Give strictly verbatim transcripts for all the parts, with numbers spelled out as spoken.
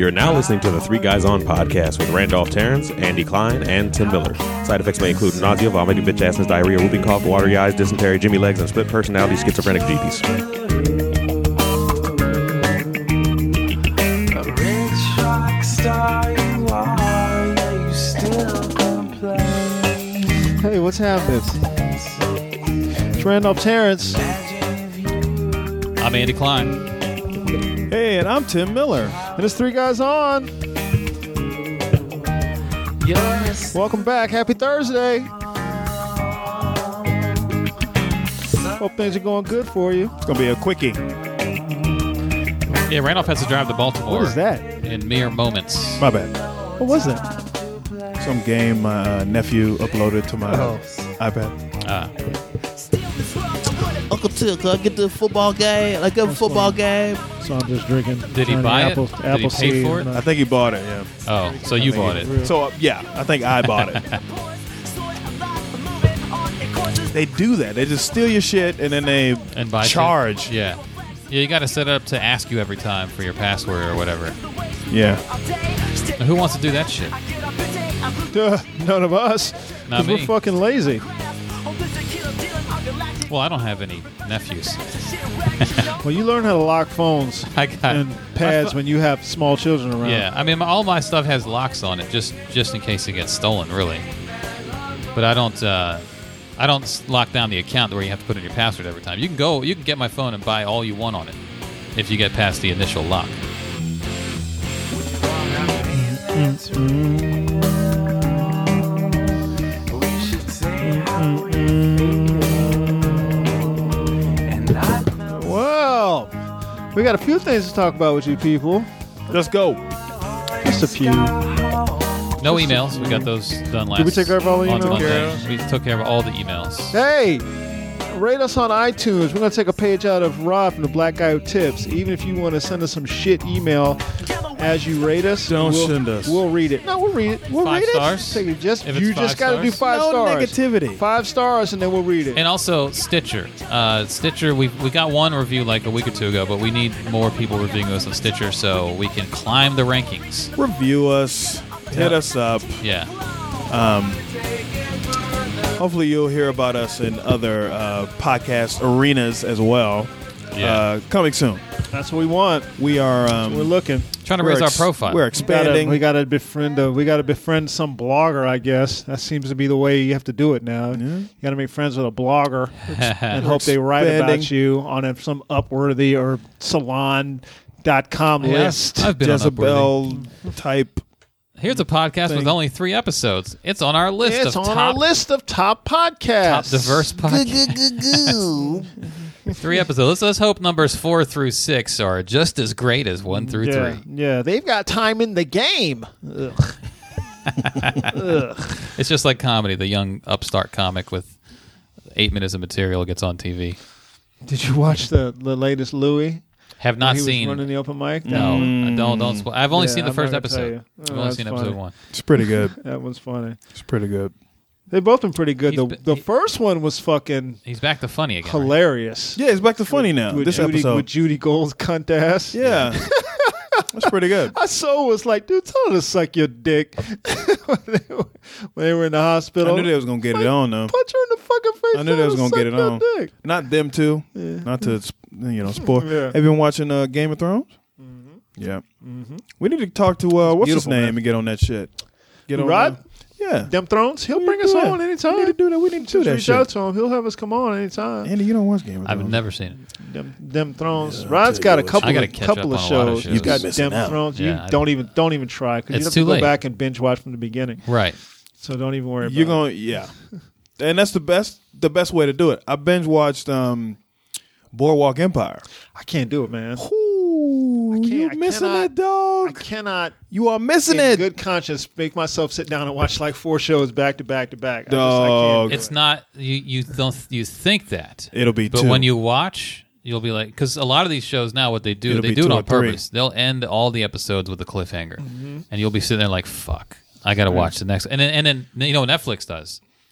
You're now listening to the Three Guys On podcast with Randolph Terrence, Andy Klein, and Tim Miller. Side effects may include nausea, vomiting, bitch-assness, diarrhea, whooping cough, watery eyes, dysentery, Jimmy legs, and split personality schizophrenic jeebies. Hey, what's happening? It's Randolph Terrence. I'm Andy Klein. Hey, and I'm Tim Miller. And it's Three Guys On. Welcome back. Happy Thursday. Hope things are going good for you. It's going to be a quickie. Yeah, Randolph has to drive to Baltimore. What is that? In mere moments. My bad. What was that? Some game my uh, nephew uploaded to my Oh. iPad. Uh, Uncle Till, could I get the football game? Like a football game? So I'm just drinking. Did he trying buy it? apple, Did he apple pay seed for it? and, uh, I think he bought it, yeah. oh, so you bought it. So, uh, yeah, I think I bought it. They do that. They just steal your shit and then they And buy charge. shit? Yeah. Yeah, you got to set it up to ask you every time for your password or whatever. Yeah. Now, who wants to do that shit? Duh, none of us. Not Because we're me. fucking lazy. Well, I don't have any nephews. Well, you learn how to lock phones I got and pads when you have small children around. Yeah, I mean, my, all my stuff has locks on it, just just in case it gets stolen, really. But I don't, uh, I don't s- lock down the account where you have to put in your password every time. You can go, you can get my phone and buy all you want on it, if you get past the initial lock. Well, we got a few things to talk about with you people. Let's go. Just a few. No emails. We got those done last. Did we take care of all the on emails? Monday. We took care of all the emails. Hey, rate us on iTunes. We're going to take a page out of Rob from the Black Guy Who Tips. Even if you want to send us some shit email as you rate us, Don't we'll, send us. We'll read it. No, we'll read it. We'll Five read stars? it. Take it. Just, If it's you five just got to do stars? five No stars. negativity. Five stars, and then we'll read it. And also Stitcher. Uh, Stitcher, we we got one review like a week or two ago, but we need more people reviewing us on Stitcher so we can climb the rankings. Review us. Hit Yeah. us up. Yeah. Hopefully you'll hear about us in other uh, podcast arenas as well. Yeah. Uh, coming soon. That's what we want. We are um, We're looking. Trying to we're raise our ex- profile. We're Gotta- expanding. we got to befriend. A, we got to befriend some blogger. I guess that seems to be the way you have to do it now. You got to make friends with a blogger and hope they write expanding. about you on a, some Upworthy or Salon dot com Yeah, list. I've been on Upworthy. Jezebel type. Here's a podcast with thing. only three episodes. It's on our list It's of on top, our list of top podcasts. top diverse podcasts. Three episodes. Let's, let's hope numbers four through six are just as great as one through Yeah, three. yeah, they've got time in the game. Ugh. Ugh. It's just like comedy. The young upstart comic with eight minutes of material gets on T V. Did you watch the, the latest Louis? Have not he seen. was running the open mic. That No, one? I don't. Don't. Spo- I've only Yeah, seen the I'm first not gonna tell episode. you. I've Oh, only that's seen funny. episode one. It's pretty good. That was funny. It's pretty good. They've both been pretty good. He's The, been- the he- first one was fucking He's back to funny again. right? hilarious. Yeah, it's back to funny now. With This Judy, episode. with Judy Gold's cunt ass. Yeah. That's pretty good. I so was like, dude, tell her to suck your dick when, they were, when they were in the hospital. I knew they was going to get it on, though. Punch her in the fucking face. I knew tell they her was to going to get suck it your on. dick. Not them, too. Not to, you know, spoil. Yeah. Have you been watching uh, Game of Thrones? Mm-hmm. Yeah. Mm-hmm. We need to talk to, uh, what's his Beautiful, name, man. and get on that shit. Get on Rod? uh, Yeah. Them Thrones, he'll We bring need us to do on that. anytime. We need to do that. We need to do Just that reach out shit. to him. He'll have us come on anytime. Andy, you don't watch Game of Thrones. I've never seen it. Them, them Thrones. Yeah, Rod's I'll got tell a you what, couple I gotta of catch couple up of on a lot of shows. shows. You got You're missing Them out. Thrones. Yeah, I- You don't even don't even try because you It's have too to go late. back and binge watch from the beginning. Right. So don't even worry. You're about going to, yeah. And that's the best, the best way to do it. I binge watched um, Boardwalk Empire. it. I can't do it, man. Ooh, can't- you I missing cannot- it, dog. I cannot, You are missing in it. good conscience, make myself sit down and watch like four shows back to back to back. I just- I Dog. can't do It's it. not you. You don't. You think that. It'll be But two. when you watch, you'll be like, because a lot of these shows now, what they do, It'll they be do it two on or three. purpose. They'll end all the episodes with a cliffhanger, Mm-hmm. and you'll be sitting there like, "Fuck, I got to watch the next." And then, and then you know what Netflix does.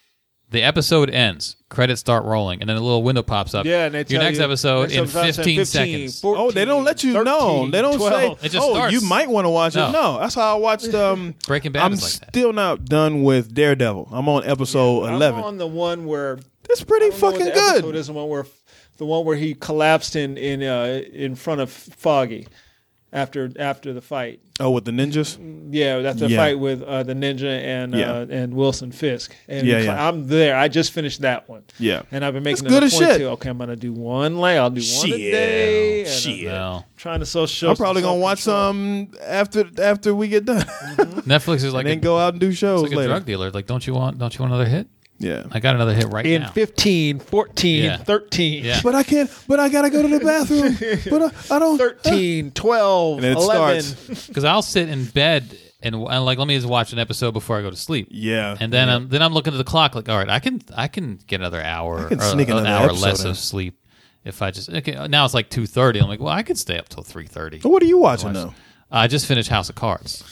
The episode ends. Credits start rolling, and then a little window pops up. Yeah, and they your tell next you, episode next in episode fifteen, fifteen seconds. fourteen, Oh, they don't let you know. thirteen, They don't twelve. say, It just oh, starts. you might want to watch No. it. No, that's how I watched um, Breaking Bad I'm is like that. still not done with Daredevil. I'm on episode I'm eleven. on the one where It's pretty I don't know what fucking the good. episode is the one where the one where he collapsed in in uh, in front of Foggy after after the fight. Oh, with the ninjas? Yeah, that's the Yeah. fight with uh, the ninja and Yeah. uh, and Wilson Fisk. And Yeah, he- yeah. I'm there. I just finished that one. Yeah. And I've been making That's it good a as point shit. to, okay, I'm gonna do one lay. I'll do one a Shit. day. And Shit. No. I'm trying to so show. I'm probably some gonna watch self-control. some after after we get done, Netflix is like and then a, go out and do shows it's like a later. drug dealer. Like, don't you want? Don't you want another hit? Yeah, I got another hit right in now. fifteen, fourteen, Yeah. thirteen. Yeah. but I can't. But I gotta go to the bathroom. But I, I don't. thirteen, twelve, And it eleven. starts. Because I'll sit in bed and, and like let me just watch an episode before I go to sleep. Yeah, And then I'm then I'm looking at the clock like, all right, I can I can get another hour I can or sneak an another hour episode less in. of sleep if I just okay, now it's like two thirty. I'm like, well, I could stay up till three thirty. So what are you watching though? I just finished House of Cards,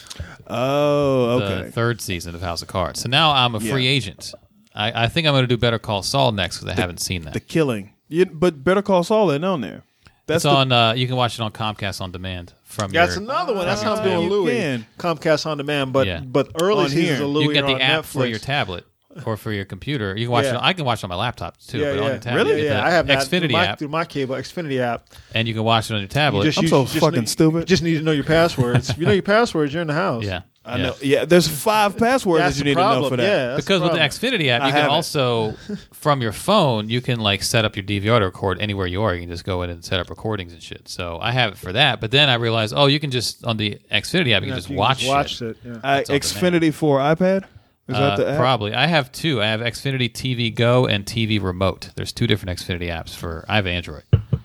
Oh, the okay. third season of House of Cards. So now I'm a free Yeah. agent. I, I think I'm going to do Better Call Saul next because I haven't seen that. The Killing. You, but Better Call Saul ain't on there. That's It's the, on. Uh, you can watch it on Comcast on demand from That's your. another one. That's from how I'm your doing tablet. Louis. You can. Comcast on demand, but Yeah. but early On seasons here. of Louis You get are the on app Netflix. for your tablet or for your computer. You can watch Yeah. it. I can watch it on my laptop too. Yeah, but on yeah. your tablet, Really? you get Yeah, the I have that Xfinity through my, app, through my cable Xfinity app. and you can watch it on your tablet. You just, I'm you so just fucking need, stupid. You just need to know your passwords. If you know your passwords, you're in the house. yeah, I yeah. know. Yeah, there's five passwords That's that you the need problem. to know for that. Yeah, that's Because the with the problem. Xfinity app, I you can have it. also, from your phone, you can like set up your D V R to record anywhere you are. You can just go in and set up recordings and shit. So I have it for that. But then I realized, oh, you can just on the Xfinity app, you can Yeah, just you watch just watch shit. it. Yeah. Uh, It's on Xfinity for iPad? Is Uh, that the app? probably. I have two. I have Xfinity T V Go and T V Remote. There's two different Xfinity apps for. I have Android.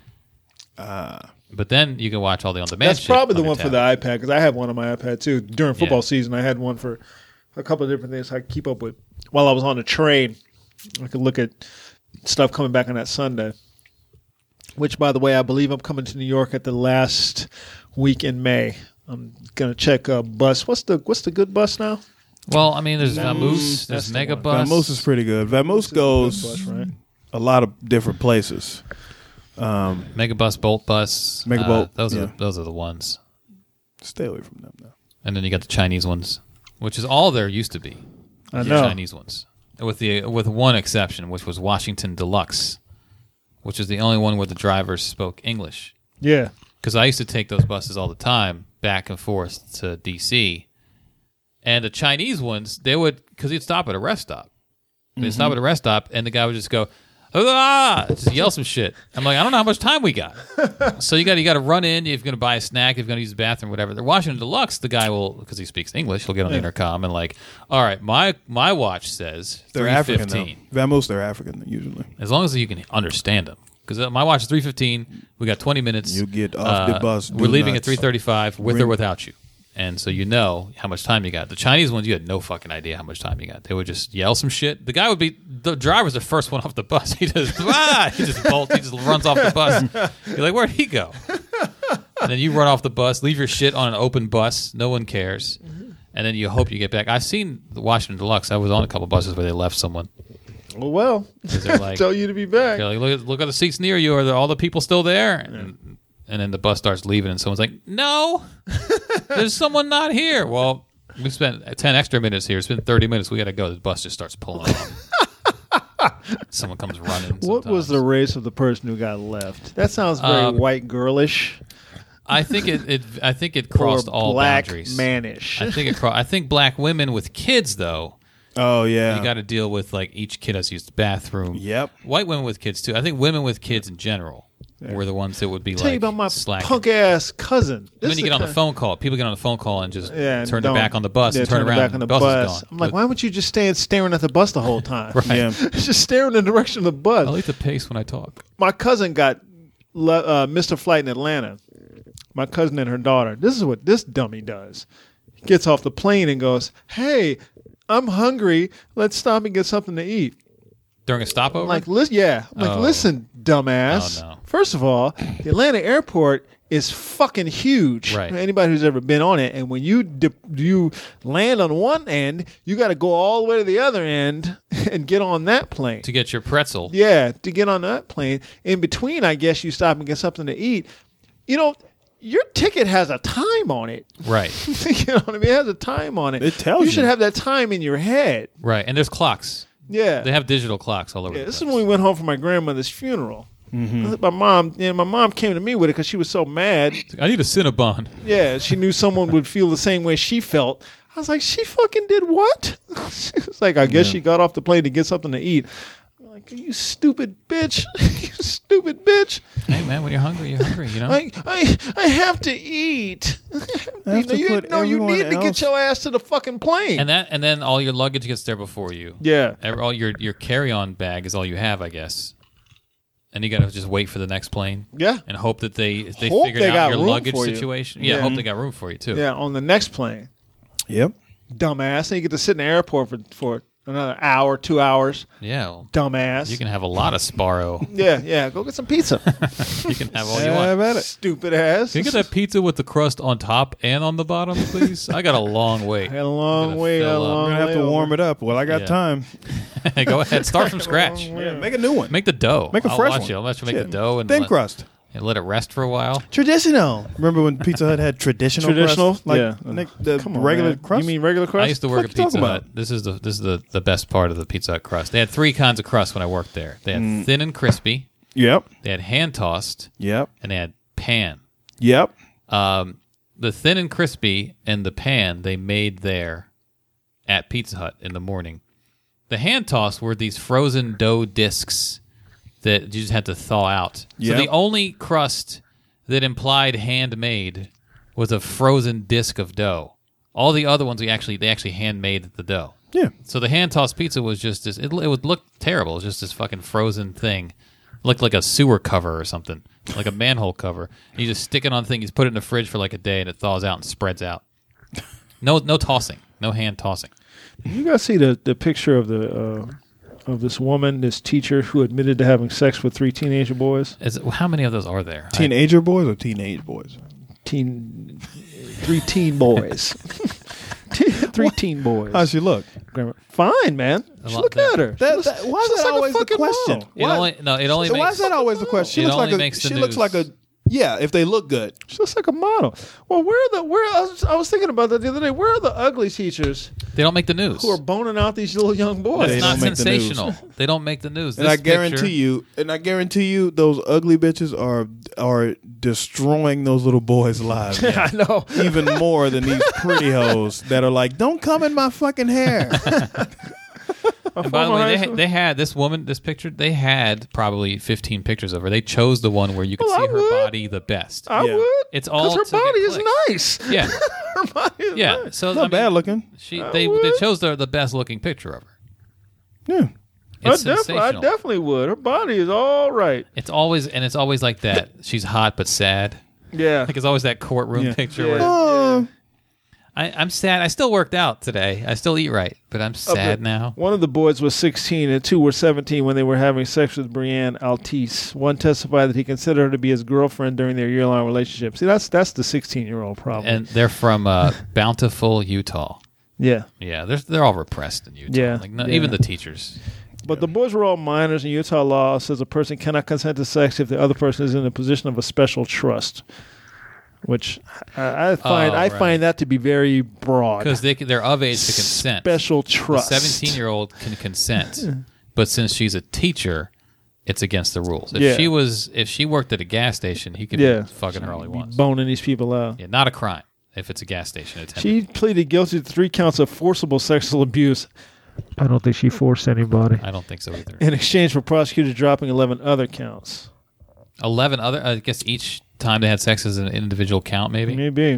Ah. But then you can watch all the on-demand. That's shit probably the on your one for the tablet. iPad because I have one on my iPad too. During football Yeah. season, I had one for a couple of different things I keep up with. While I was on the train, I could look at stuff coming back on that Sunday. Which, by the way, I believe I'm coming to New York at the last week in May. I'm gonna check a bus. What's the What's the good bus now? Well, I mean, there's Vamoose, That's there's the one. Megabus. Vamoose is pretty good. Vamoose goes Good bus, right? a lot of different places. Um, Megabus, Bolt Bus. Megabolt, Uh, those yeah. are those are the ones. stay away from them now. And then you got the Chinese ones, which is all there used to be. I The know. Chinese ones, with the with one exception, which was Washington Deluxe, which is the only one where the drivers spoke English. Yeah. Because I used to take those buses all the time back and forth to D C. And the Chinese ones, they would, because he'd stop at a rest stop. They'd stop at a rest stop, and the guy would just go, ah, just yell some shit. I'm like, I don't know how much time we got. So you got you got to run in. If you're going to buy a snack, if you're going to use the bathroom, whatever. The Washington Deluxe, the guy will, because he speaks English, he'll get on the intercom and like, all right, my my watch says They're three African though. fifteen. Vamoose, they're African usually. As long as you can understand them. Because my watch is three fifteen. We got twenty minutes. You get off the Uh, bus, We're do leaving not at three thirty-five with or ring- without you. And so you know how much time you got. The Chinese ones, you had no fucking idea how much time you got. They would just yell some shit. The guy would be, the driver's the first one off the bus. He just, ah, he just bolts, he just runs off the bus. You're like, where'd he go? And then you run off the bus, leave your shit on an open bus. No one cares. And then you hope you get back. I've seen the Washington Deluxe. I was on a couple buses where they left someone. Well, well. They're like, tell you to be back. They're like, look, at, look at the seats near you. Are there, all the people still there? And, and then the bus starts leaving, and someone's like, no, there's someone not here. Well, we spent ten extra minutes here. It's been thirty minutes. We got to go. The bus just starts pulling off. Someone comes running. What was the sometimes. race of the person who got left? That sounds very Um, white girlish I think it, it. I think it crossed or all black boundaries. mannish. I think it. Cro- I think black women with kids, though, Oh yeah. you got to deal with like each kid has to use the bathroom. Yep. White women with kids too. I think women with kids in general were the ones that would be Tell like you about my slacking. punk ass cousin. And This then is you get on the kind- phone call. People get on the phone call and just Yeah, and turn their don't- back on the bus yeah, and turn, their around. back on and the bus, bus. is gone. I'm like, But why would you just stand staring at the bus the whole time? Right. Yeah. Just staring in the direction of the bus. I like to pace when I talk. My cousin got le- uh, Mister Flight in Atlanta. My cousin and her daughter. This is what this dummy does. He gets off the plane and goes, "Hey, I'm hungry. Let's stop and get something to eat." During a stopover? I'm like, listen, yeah. I'm like, Oh. listen, dumbass. Oh, no. First of all, the Atlanta airport is fucking huge. Right. Anybody who's ever been on it, and when you dip, you land on one end, you got to go all the way to the other end and get on that plane. To get your pretzel. Yeah, to get on that plane. In between, I guess you stop and get something to eat. You know, your ticket has a time on it. Right. You know what I mean? It has a time on it. It tells you. you. should have that time in your head. Right. And there's clocks. Yeah. They have digital clocks all over. Yeah, the this place. is when we went home for my grandmother's funeral. Mm-hmm. My mom, yeah, my mom came to me with it because she was so mad. I need a Cinnabon. Yeah, she knew someone would feel the same way she felt. I was like, she fucking did what? She was like, I guess Yeah. she got off the plane to get something to eat. I'm like, you stupid bitch, you stupid bitch. Hey man, when you're hungry, you're hungry. You know. I, I, I have to eat. I have to you, put no, you everyone need to get else- your ass to the fucking plane. and that, and then all your luggage gets there before you. yeah, Every, all your your carry-on bag is all you have, I guess. And you gotta just wait for the next plane yeah, and hope that they they Hope figured they out got your room luggage for you. situation. Yeah, Yeah. hope they got room for you too. yeah. On the next plane, Yep. dumbass. And you get to sit in the airport for for another hour, two hours. Yeah, well, Dumbass. you can have a lot of Sparrow. yeah, yeah. Go get some pizza. You can have all you Have want. at it. Stupid ass. Can you get that pizza with the crust on top and on the bottom, please? I got a long wait. I had a long Gonna way, a fill up. long I'm gonna have to way warm it up. Well, I got Yeah. time. Go ahead, start from scratch. Yeah, make a new one. Make the dough. Make a I'll fresh watch one. you. I'll let you make Shit. the dough and Thin let, crust. and let it rest for a while. Traditional. Remember when Pizza Hut had traditional Traditional? crust? Like, Yeah. Nick, the Come on, regular man. crust? You mean regular crust? I used to work What at you Pizza talking Hut. about? This is the this is the, the best part of the Pizza Hut crust. They had three kinds of crust when I worked there. They had Mm. thin and crispy. Yep. They had hand tossed, Yep. and they had pan. Yep. Um, the thin and crispy and the pan they made there at Pizza Hut in the morning. The hand toss were these frozen dough discs that you just had to thaw out. Yep. So the only crust that implied handmade was a frozen disc of dough. All the other ones we actually they actually handmade the dough. Yeah. So the hand tossed pizza was just this. It, it would look terrible. It was just this fucking frozen thing. Looked like a sewer cover or something, like a manhole cover. You just stick it on thing. You just put it in the fridge for like a day, and it thaws out and spreads out. No, no tossing. No hand tossing. You guys see the, the picture of the uh, of this woman, this teacher who admitted to having sex with three teenager boys? Is, how many of those are there? I- Teenager boys or teenage boys? Teen, three teen boys. three teen boys. How's she look? Grammar. Fine, man. A Just lot look there. at her. That, She that, looks- why she is looks that like a always the fucking question? model. It Why- only no. It only so why makes is that always the question? She It looks only like a. makes the She looks news. like a. Yeah, if they look good. She looks like a model. Well, where are the where? I was, I was thinking about that the other day. Where are the ugly teachers They don't make the news. who are boning out these little young boys? It's They not don't make the news. sensational. They don't make the news. And This I guarantee picture- you, and I guarantee you, those ugly bitches are are destroying those little boys' lives I know. even more than these pretty hoes that are like, "Don't come in my fucking hair." And by the former way, high they, school- ha- they had this woman, this picture. They had probably fifteen pictures of her. They chose the one where you could Well, see I her would. body the best. I Yeah. would. It's all because her to get body is clicks. nice. Yeah, Her body is yeah. nice. So I Not mean, bad looking. She I they would. they chose the the best looking picture of her. Yeah. I, It's def- I sensational. definitely would. Her body is all right. It's always and it's always like that. She's hot but sad. Yeah. Like it's always that courtroom Yeah. picture Yeah. where Uh, I, I'm sad. I still worked out today. I still eat right, but I'm sad now. One of the boys was sixteen and two were seventeen when they were having sex with Brianne Altice. One testified that he considered her to be his girlfriend during their year-long relationship. See, that's that's the sixteen-year-old problem. And they're from uh, Bountiful, Utah. yeah. Yeah, they're they're all repressed in Utah. Yeah, like no, yeah. even the teachers. But the boys were all minors, and Utah law says a person cannot consent to sex if the other person is in a position of a special trust, which I, I find Oh, I right. find that to be very broad. Because they they're of age to consent. Special trust. seventeen-year-old can consent, but since she's a teacher, it's against the rules. If Yeah. she was, if she worked at a gas station, he could Yeah. be fucking her all he wants. boning these people out. Yeah, not a crime if it's a gas station attendant. She pleaded guilty to three counts of forcible sexual abuse. I don't think she forced anybody. I don't think so either. In exchange for prosecutors dropping eleven other counts. Eleven other. I guess each time they had sex is an individual count, maybe. Maybe.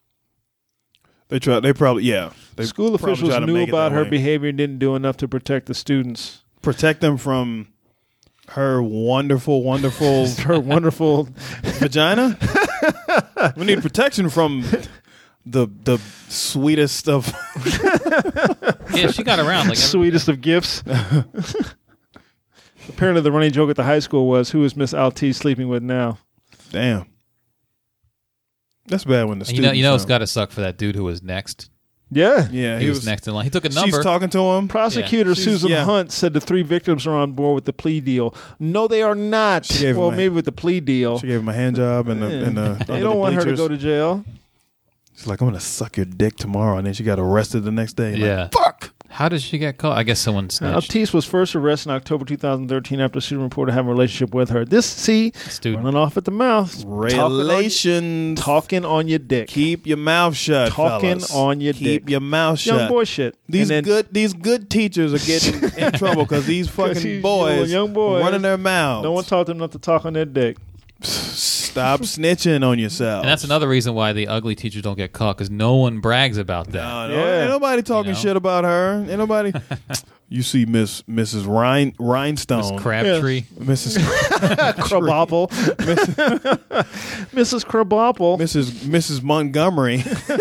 they try. They probably yeah. They School probably officials try to knew make it about that her way. behavior and didn't do enough to protect the students. Protect them from her wonderful, wonderful Her wonderful vagina. We need protection from the the sweetest of. Yeah, she got around like every- sweetest of gifts. The Apparently, the running joke at the high school was, "Who is Miss Altice sleeping with now?" Damn. That's bad when the And you know, you know, it's students got to suck for that dude who was next. Yeah. Yeah, He, was, next in line. He took a number. She's talking to him. Prosecutor Yeah. Susan yeah. Hunt said the three victims are on board with the plea deal. No, they are not. She gave him Well, a- maybe with the plea deal. She gave him a hand job and the, Yeah. and the They under don't the want her to bleachers. go to jail. She's like, I'm gonna suck your dick tomorrow, and then she got arrested the next day. Like, Yeah. fuck. How did she get caught? I guess someone snitched. Altice was first arrested in October two thousand thirteen after a student reported having a relationship with her. This, see, Student. running off at the mouth. Relations. Talking on your dick. Keep your mouth shut. Talking fellas. on your Keep dick. your mouth shut. Young boy shit. These And then- good these good teachers are getting in trouble because these fucking these boys, young boys- running their mouths. No one taught them not to talk on their dick. Stop snitching on yourself. And that's another reason why the ugly teachers don't get caught, because no one brags about that. No, no, Yeah. ain't nobody talking You know? shit about her. Ain't nobody. You see, Miss Missus Rhine, Rhinestone, This Crabtree. Missus Crabapple. Missus Crabapple. Missus Missus Montgomery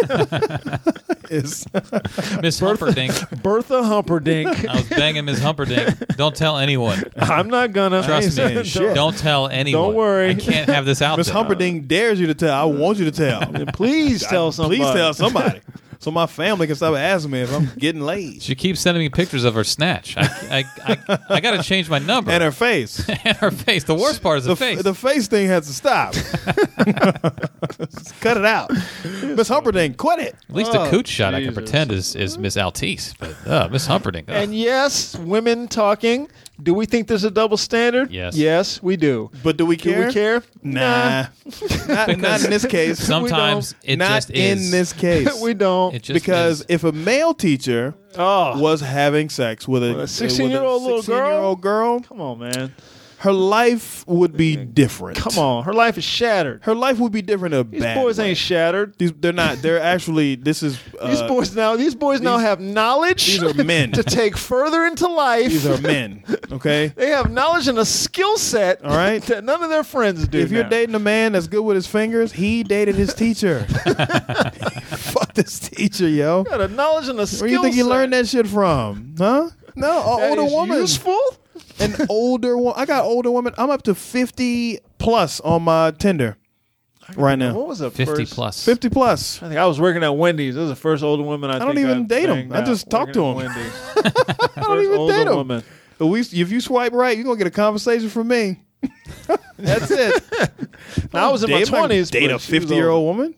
is Miss Humperdinck. Bertha Humperdinck. I was banging Miss Humperdinck. Don't tell anyone. I'm not gonna. Trust me. saying shit. Don't tell anyone. Don't worry. I can't have this out Miss there. Humperdinck dares you to tell. I want you to tell. Please tell somebody. Please tell somebody, so my family can stop asking me if I'm getting laid. She keeps sending me pictures of her snatch. I I, I, I got to change my number. And her face. And her face. The worst part is the, The face. the face thing has to stop. Cut it out, Miss Humperdinck. Quit it. At least a Oh, cooch shot I can Jesus. pretend is, is Miss Altice. But uh, Miss Humperdinck. ugh. And yes, women talking. Do we think there's a double standard? Yes. Yes, we do. But do we Do care? we care? Nah, not, not in this case. Sometimes it not just is. in this case. we don't. It just because is. if a male teacher oh, was having sex with a With a sixteen-year-old little girl? sixteen-year-old girl, come on, man. her life would be different. Come on. Her life is shattered. Her life would be different in a These bad boys way. ain't shattered. These, they're not. They're actually. This is. Uh, These boys now. These boys now these- have knowledge. These are men. to take further into life. These are men. Okay. They have knowledge and a skill set. All right. that none of their friends do. If you're now. dating a man that's good with his fingers, he dated his teacher. Fuck this teacher, yo. got a knowledge and a skill Where you think you set. learned that shit from? Huh? No, an That older is woman. useful. An older woman. I got older women. I'm up to fifty plus on my Tinder right now. What was the fifty first? plus. fifty plus. I think I was working at Wendy's. This was the first older woman I, I don't think even I date 'em. banged I out just talk to working 'em. at Wendy's. I don't even older date 'em. woman. But we, if you swipe right, you're gonna get a conversation from me. That's it. Now, I was in my Date- I'm not gonna twenties. Date a fifty year old woman.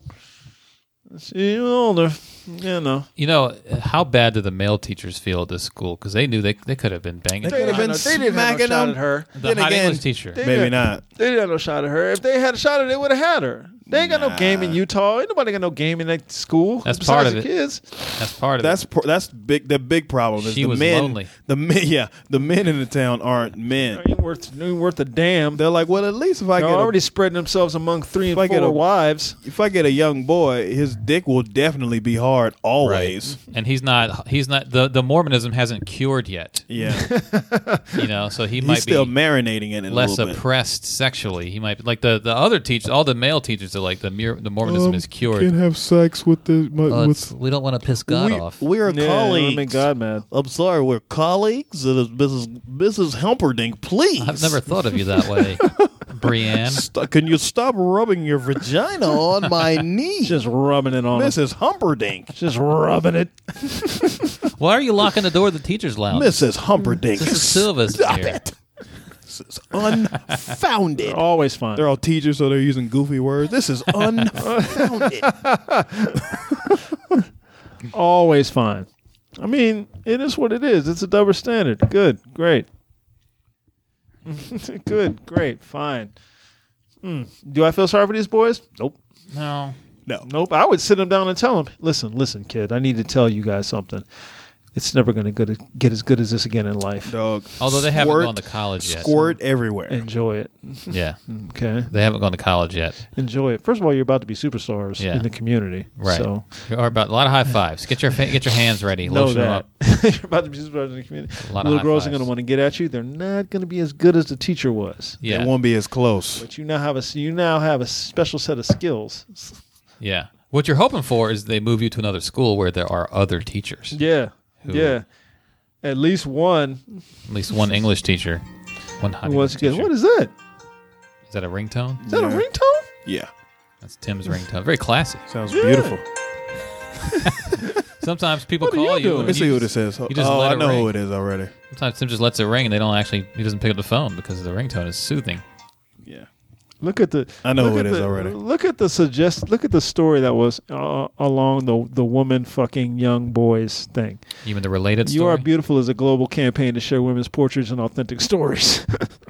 She was older. You know. You know, how bad did the male teachers feel at this school? Because they knew they, they could have been banging. They could have been They didn't have no smacking shot them. at her. The Then hot again, English teacher. They Maybe didn't- not. They didn't have no shot at her. If they had a shot at her, they would have had her. They ain't got no game in Utah. Ain't nobody got no game in that school. That's besides part of the it. Kids. That's part of That's it. pr- that's big. The big problem is She the was men. lonely. The men, yeah, the men in the town aren't men. Ain't worth, ain't worth a damn. They're like, well, at least if I They're get already a, spreading themselves among three and If I get four a- wives. if I get a young boy, his dick will definitely be hard always. And he's not. He's not. The, the Mormonism hasn't cured yet. Yeah, You know, so he he's might still be marinating in it a less little bit. oppressed sexually. He might be like the, the other teachers. All the male teachers are like the mur- the Mormonism Um, is cured. Can't have sex with the. My, Well, with, it's- we don't want to piss God we, off. We're Yeah, colleagues. make God mad. I'm sorry, we're colleagues. It is Missus Missus Humperdinck, please. I've never thought of you that way, Brienne. St- can you stop rubbing your vagina on my knee, Just rubbing it on. Missus Humperdinck? Just rubbing it. Why are you locking the door of the teachers' lounge? Missus Humperdinck. This is Silva's Stop here. it. This is unfounded. Always fun. They're all teachers, so they're using goofy words. This is unfounded. Always fine. I mean, it is what it is. It's a double standard. Good, great. Good, great, fine. Mm. Do I feel sorry for these boys? Nope. No. No. Nope. I would sit them down and tell them, listen, listen, kid, I need to tell you guys something. It's never going to get as good as this again in life. Dog. Although they haven't Squirt- gone to college yet. Squirt everywhere. Enjoy it. Yeah. Okay. They haven't gone to college yet. Enjoy it. First of all, you're about to be superstars Yeah. in the community. Right. So Or about a lot of high fives. Get your fa- get your hands ready. know Lotion them up. that. You're about to be superstars in the community. A lot of Little high girls are fives. going to want to get at you. They're not going to be as good as the teacher was. Yeah. It won't be as close. But you now have a you now have a special set of skills. Yeah. What you're hoping for is they move you to another school where there are other teachers. Yeah, Who- yeah. At least one. At least one English teacher. One honey. Once Nut again, Teacher. what is that? Is that a ringtone? Is that a Yeah. ringtone? Yeah. That's Tim's ringtone. Very classy. Sounds Yeah. beautiful. Sometimes people What are call you you. doing? and Let's you see what it just- says. you just oh, let I it know ring. who it is already. Sometimes Tim just lets it ring and they don't actually. He doesn't pick up the phone because the ringtone is soothing. Yeah. Look at the. I know look who at it is the- already. Look at the suggest. Look at the story that was uh, along the the woman fucking young boys thing. Even the related You story. Are Beautiful is a global campaign to share women's portraits and authentic stories.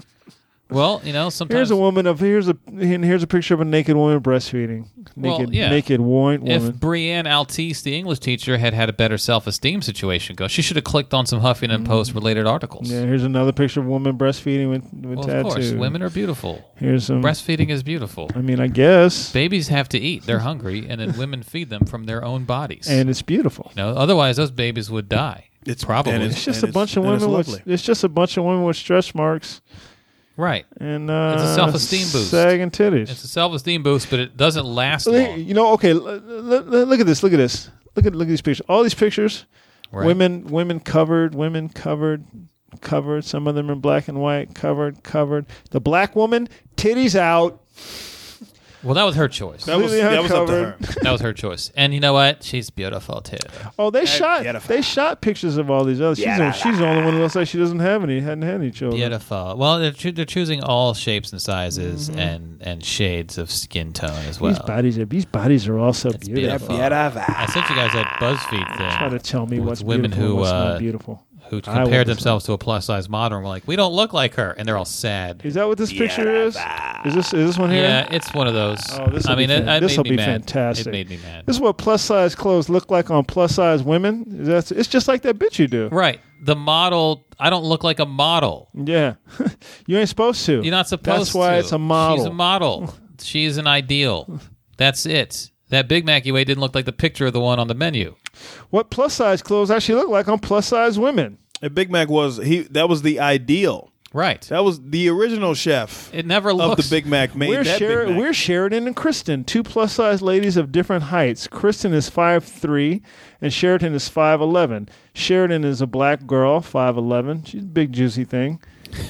Well, you know, sometimes Here's a woman of here's a and here's a picture of a naked woman breastfeeding. Well, Naked, yeah. naked white if woman. Brienne Altice, the English teacher, had had a better self-esteem situation go, she should have clicked on some Huffington Post related articles. Yeah, here's another picture of a woman breastfeeding with with well, tattoo. of course, women are beautiful. Here's some. Breastfeeding is beautiful. I mean, I guess, Babies have to eat; they're hungry, and then women feed them from their own bodies. and it's beautiful. you know, otherwly those babies would die. It's Probably. and It's just and a bunch of and it's women with. lovely. It's just a bunch of women with stretch marks Right. and uh, It's a self-esteem boost. sagging titties. It's a self-esteem boost, but it doesn't last So they- long. you know, okay. L- l- l- look at this. Look at this. Look at look at these pictures. All these pictures. Right. Women, women covered. Women covered. Covered. Some of them in black and white. Covered. Covered. The black woman, titties out. Well, that was her choice. That was, Completely that was up to her. uncovered. That was her choice. And you know what? She's beautiful too. Oh, they shot. beautiful. They shot pictures of all these others. She's, the, she's the only one who looks like she doesn't have any. Hadn't had any children. Beautiful. Well, they're, choo- they're choosing all shapes and sizes Mm-hmm. and, and shades of skin tone as well. These bodies are. These bodies are also It's beautiful. beautiful. I sent you guys that BuzzFeed Try thing to tell me with what's women beautiful. who and what's uh, not beautiful. who I compared would themselves to a plus size model and were like, we don't look like her, and they're all sad. Is that what this picture is? Is this is this one here? Yeah, it's one of those. Oh, this'll I mean, be it, fan- it this'll made be me mad. fantastic. It made me mad. This is what plus size clothes look like on plus size women. Is that, it's just like that bitch you do. Right. The model, I don't look like a model. Yeah, you ain't supposed to. You're not supposed That's why to. it's a model. She's a model. She's an ideal. That's it. That Big Mac you ate didn't look like the picture of the one on the menu. What plus size clothes actually look like on plus size women? And Big Mac was he. That was the ideal. Right. That was the original chef It never of looks. the Big Mac. Made We're, that Sher- Big Mac. we're Sheridan and Kristen, two plus size ladies of different heights. Kristen is five three, and Sheridan is five eleven. Sheridan is a black girl, five eleven. She's a big juicy thing.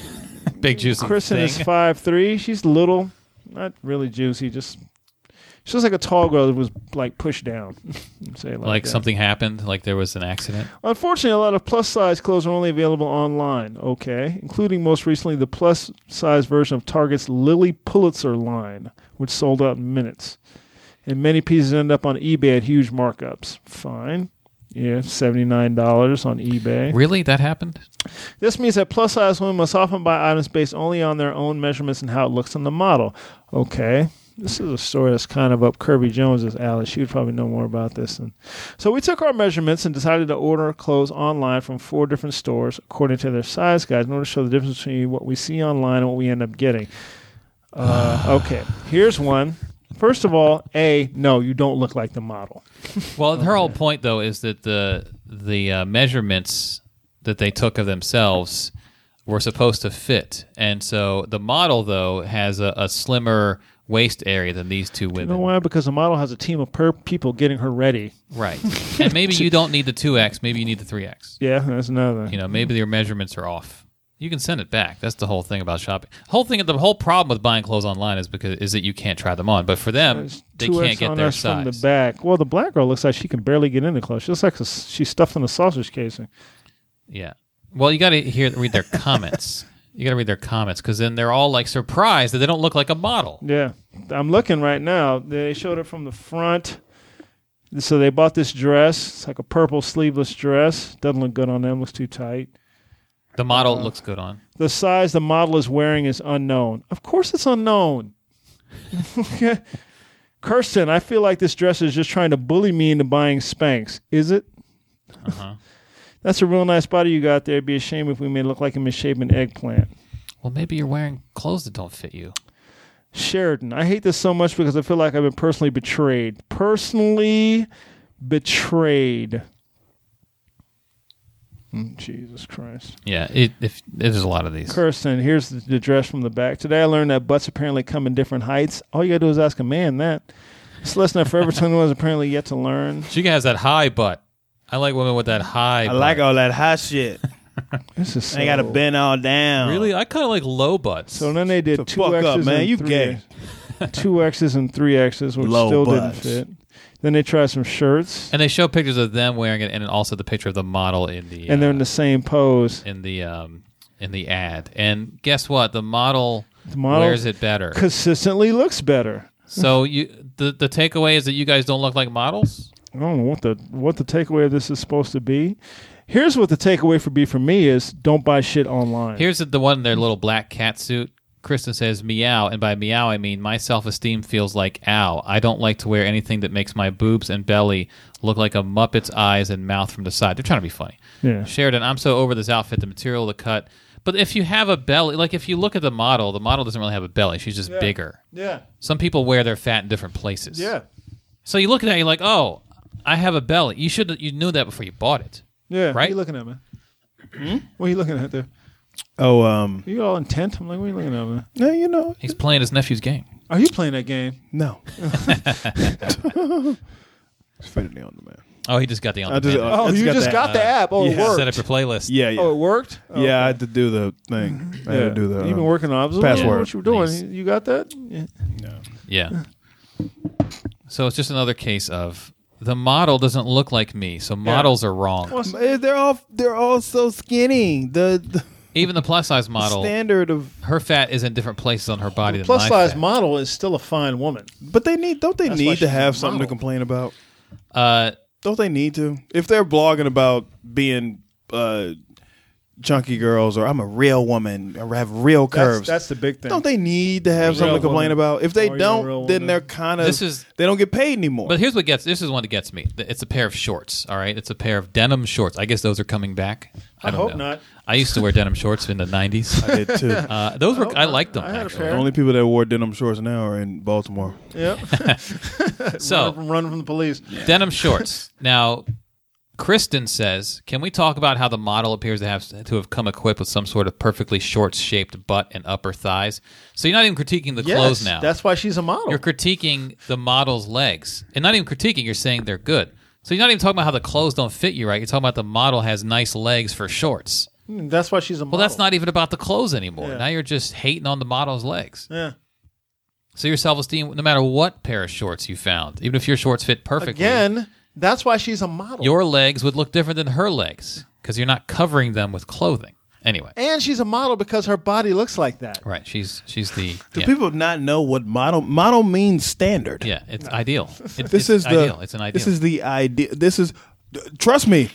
Big juicy Kristen thing. is five three. She's little, not really juicy. Just she looks like a tall girl that was like pushed down. Say it like like that. something happened, like there was an accident. Unfortunately, a lot of plus size clothes are only available online. Okay, including most recently the plus size version of Target's Lily Pulitzer line, which sold out in minutes. And many pieces end up on eBay at huge markups. Fine. Yeah, seventy-nine dollars on eBay. Really? That happened? This means that plus size women must often buy items based only on their own measurements and how it looks on the model. Okay. This is a story that's kind of up Kirby Jones's alley. She would probably know more about this. And so we took our measurements and decided to order clothes online from four different stores according to their size guides in order to show the difference between what we see online and what we end up getting. Uh, okay. Here's one. First of all, A, no, you don't look like the model. Well, her whole point though is that the the uh, measurements that they took of themselves were supposed to fit, and so the model though has a, a slimmer waist area than these two You women. know why? Because the model has a team of per- people getting her ready. Right. And maybe you don't need the two X, maybe you need the three X. Yeah, that's another. You know, maybe your measurements are off. You can send it back. That's the whole thing about shopping. Whole thing, the whole problem with buying clothes online is because is that you can't try them on. But for them, There's they two can't X get on their us from the size. back. Well, the black girl looks like she can barely get into clothes. She looks like a, she's stuffed in a sausage casing. Yeah. Well, you got to hear read their comments. You got to read their comments because then they're all like surprised that they don't look like a model. Yeah, I'm looking right now. They showed it from the front. So they bought this dress. It's like a purple sleeveless dress. Doesn't look good on them. Looks too tight. The model Uh, looks good on. The size the model is wearing is unknown. Of course it's unknown. Okay. Kirsten, I feel like this dress is just trying to bully me into buying Spanx. Is it? Uh-huh. That's a real nice body you got there. It'd be a shame if we made it look like a misshapen eggplant. Well, maybe you're wearing clothes that don't fit you. Sheridan, I hate this so much because I feel like I've been personally betrayed. Personally betrayed. Mm, Jesus Christ. Yeah, it, if there's a lot of these. Kirsten, here's the, the dress from the back. Today I learned that butts apparently come in different heights. All you gotta do is ask a man that. It's a lesson that Forever twenty-one is apparently yet to learn. She has that high butt. I like women with that high. I butt. like all that hot shit. This is so, I got to bend all down. Really, I kind of like low butts. So then they did The two fuck X's up, man. and You three gay. two X's and three X's, which Low still butts. didn't fit. Then they tried some shirts, and they show pictures of them wearing it, and then also the picture of the model in the and they're uh, in the same pose. in the um, in the ad. And guess what? The model, The model wears it better. consistently looks better. So you the the takeaway is that you guys don't look like models. I don't know what the what the takeaway of this is supposed to be. Here's what the takeaway for be for me is: don't buy shit online. Here's the, the one in their little black cat suit. Kristen says meow, and by meow I mean my self-esteem feels like ow. I don't like to wear anything that makes my boobs and belly look like a Muppet's eyes and mouth from the side. They're trying to be funny. Yeah. Sheridan, I'm so over this outfit, the material, the cut. But if you have a belly, like if you look at the model, the model doesn't really have a belly. She's just bigger. Yeah. Some people wear their fat in different places. Yeah. So you look at that, you're like, oh, I have a belly. You should you knew that before you bought it. Yeah. What are Right? you looking at, man? Hmm? What are you looking at there? Oh, um, Are you all intent? I'm like, what are you looking at, man? yeah, you know, He's playing his nephew's game. Are you playing that game? no. It's fitting on the man. Oh, he just got the on I just- demand. uh, Oh, it's you got just that, got the app. Oh, it yeah. worked. Set up your playlist. Yeah, yeah. Oh, it worked? Oh, yeah, I okay. had to do the thing. I had to do the You've been uh, working on it. I was wondering password. what you were doing. Nice. You got that? Yeah. Yeah. So it's just another case of the model doesn't look like me, so models are wrong. Eh, They're all they're all so skinny. The, the Even the plus size model, standard of, her fat is in different places on her body than Plus my size fat. model is still a fine woman. but they need don't they That's why need she's to a have something to model. complain about? Uh, Don't they need to? If they're blogging about being uh, chunky girls or I'm a real woman or have real That's, curves, that's the big thing. don't they need to have Real something to complain woman. about? If they Or you're a don't, real then woman. they're kind of This is- they don't get paid anymore. but here's what gets this is one that gets me. It's a pair of shorts. All right, it's a pair of denim shorts. I guess those are coming back. I, I don't hope know. not. I used to wear denim shorts in the nineties. I did too. Uh, those were hope I not. liked them I had a actually. pair. The only people that wore denim shorts now are in Baltimore. Yep. So running, from, running from the police. denim shorts. Now, Kristen says, "Can we talk about how the model appears to have to have come equipped with some sort of perfectly short-shaped butt and upper thighs?" So you're not even critiquing the Yes, clothes now. that's why she's a model. You're critiquing the model's legs, and not even critiquing. You're saying they're good. So you're not even talking about how the clothes don't fit you right. You're talking about the model has nice legs for shorts. That's why she's a model. Well, that's not even about the clothes anymore. Yeah. Now you're just hating on the model's legs. Yeah. So your self-esteem, no matter what pair of shorts you found, even if your shorts fit perfectly, Again, that's why she's a model. your legs would look different than her legs because you're not covering them with clothing. Anyway, and she's a model because her body looks like that. right? She's she's the Do yeah, people not know what model model means? Standard. yeah. It's ideal. It, This it's is the ideal. It's an ideal. This is the idea. This is trust me.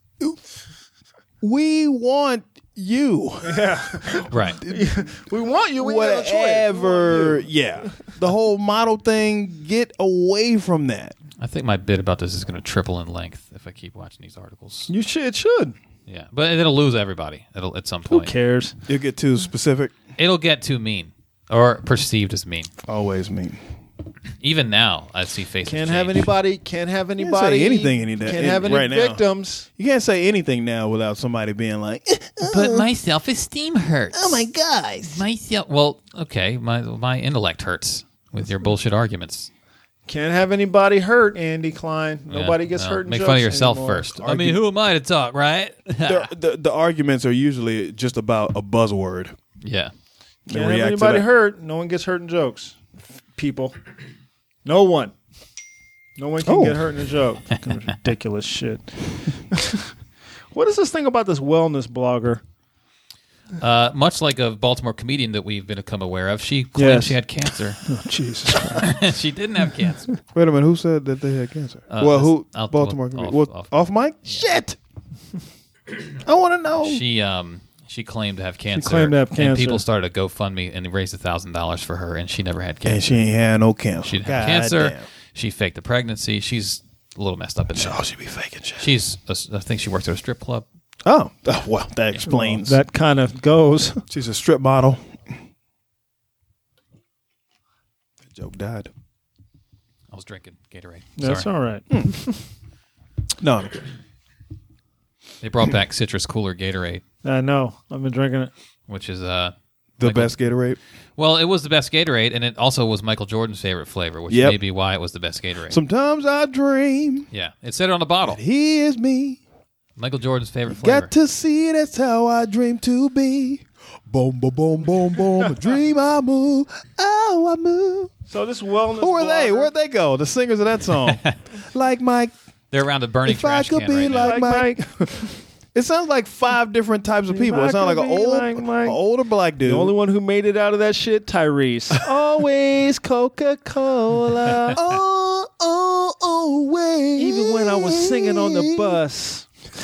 We want you. right. We want you. We ain't got no choice. We Whatever. want you. Yeah. The whole model thing. Get away from that. I think my bit about this is going to triple in length if I keep watching these articles. You should. It should. Yeah, but it'll lose everybody. It'll at some Who point. cares? You get too specific. It'll get too mean or perceived as mean. Always mean. Even now, I see faces. Can't have change. anybody. Can't have say anybody. anything any day- Can't have any right now. victims. You can't say anything now without somebody being like, But my self-esteem hurts. Oh my gosh. My self. Well, okay. My my intellect hurts with your bullshit arguments. Can't have anybody hurt. Andy Klein. Yeah, Nobody gets no, hurt. In Make jokes fun of yourself anymore. first. I mean, who am I to talk, right? the, the, the arguments are usually just about a buzzword. yeah. They Can't have react to anybody that. hurt. No one gets hurt in jokes. People. No one. No one can Oh. get hurt in a joke. Fucking ridiculous shit. What is this thing about this wellness blogger? Uh, much like a Baltimore comedian that we've become aware of, she claimed Yes. she had cancer. Oh, Jesus Christ. She didn't have cancer. Wait a minute. Who said that they had cancer? Uh, well, this- who? I'll- Baltimore. off- comedian. What, off- off, mic? Shit. I want to know. She um she claimed to have cancer. claimed to have And cancer. people started a GoFundMe and they raised a thousand dollars for her, and she never had cancer. and she ain't had no cancer. She didn't have God cancer. damn. She faked the pregnancy. She's a little messed up in there. Oh, she be faking shit. She's a, I think she works at a strip club. Oh, oh, well, that explains. That kind of goes. She's a strip model. That joke died. I was drinking Gatorade. That's Sorry. all right. No, They brought back citrus cooler Gatorade, I know. I've been drinking it. which is uh the Michael- best Gatorade. well, it was the best Gatorade, and it also was Michael Jordan's favorite flavor, which Yep. may be why it was the best Gatorade. Sometimes I dream yeah, it said it on the bottle. he is me. Michael Jordan's favorite flavor. Got to see, that's how I dream to be. Boom, boom, boom, boom, boom. Dream I move. Oh, I move. So this wellness. Who are they? blogger- Where'd they go? The singers of that song. Like Mike. They're around a burning If I trash could can be right now. like Like Mike. It sounds like five different types of people. It sounds like an could be old, like Mike. an older black dude. The only one who made it out of that shit, Tyrese. Always Coca-Cola. Oh, oh, oh, wait. Even when I was singing on the bus.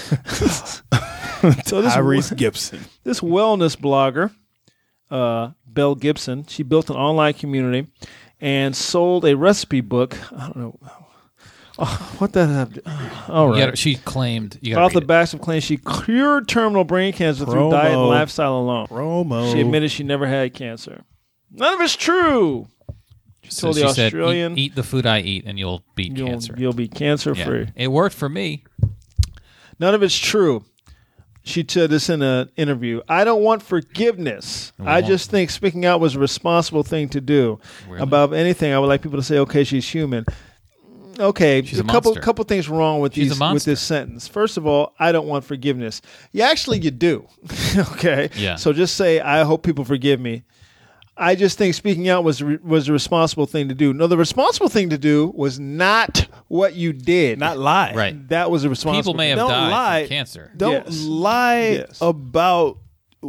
So this Tyrese Gibson. this wellness blogger, uh, Belle Gibson, she built an online community and sold a recipe book. I don't know. Oh, what the have to, all You right. gotta- she claimed. You Off got the backs of claims she cured terminal brain cancer through Promo. diet and lifestyle alone. Promo. She admitted she never had cancer. None of it's true. She So told she the said, Australian, eat, eat the food I eat, and you'll beat you'll, cancer. you'll be cancer Yeah. free. It worked for me. None of it's true. She said this in an interview. I don't want forgiveness. We I won't. just think speaking out was a responsible thing to do. Really? Above anything, I would like people to say, "Okay, she's human." Okay, She's a a couple monster. couple things wrong with She's a these with monster. this sentence. First of all, I don't want forgiveness. You actually you do. Okay. Yeah. So just say, "I hope people forgive me." I just think speaking out was re- was a responsible thing to do. No, the responsible thing to do was not what you did. Not lie. Right. That was a responsible. People may have Don't died lie. from cancer. Don't Yes. lie Yes. about